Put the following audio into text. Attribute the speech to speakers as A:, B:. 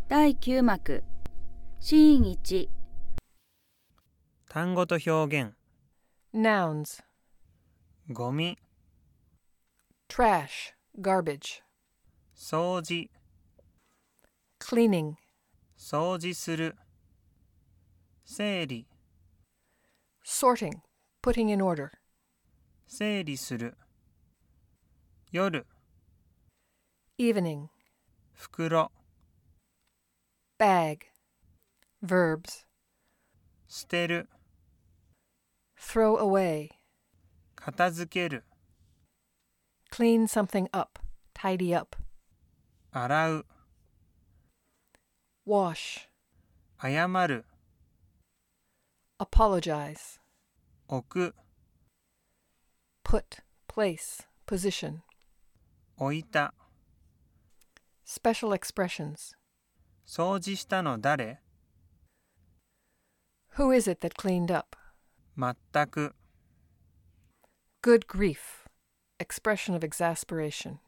A: 第9幕シーン1
B: 単語と表現
C: Nouns.
B: ゴミ
C: Trash, garbage.
B: 掃除
C: Cleaning.
B: 掃除する整理
C: Sorting, putting in order.
B: 整理する夜
C: Evening.
B: 袋
C: Bag. Verbs.
B: 捨てる
C: Throw away.
B: 片付ける
C: Clean something up. Tidy up.
B: 洗う
C: Wash.
B: 謝る
C: Apologize.
B: 置く
C: Put, place, position.
B: 置いた
C: Special expressions.
B: 掃除したの誰
C: Who is it that cleaned up?
B: 全く
C: Good grief. Expression of exasperation.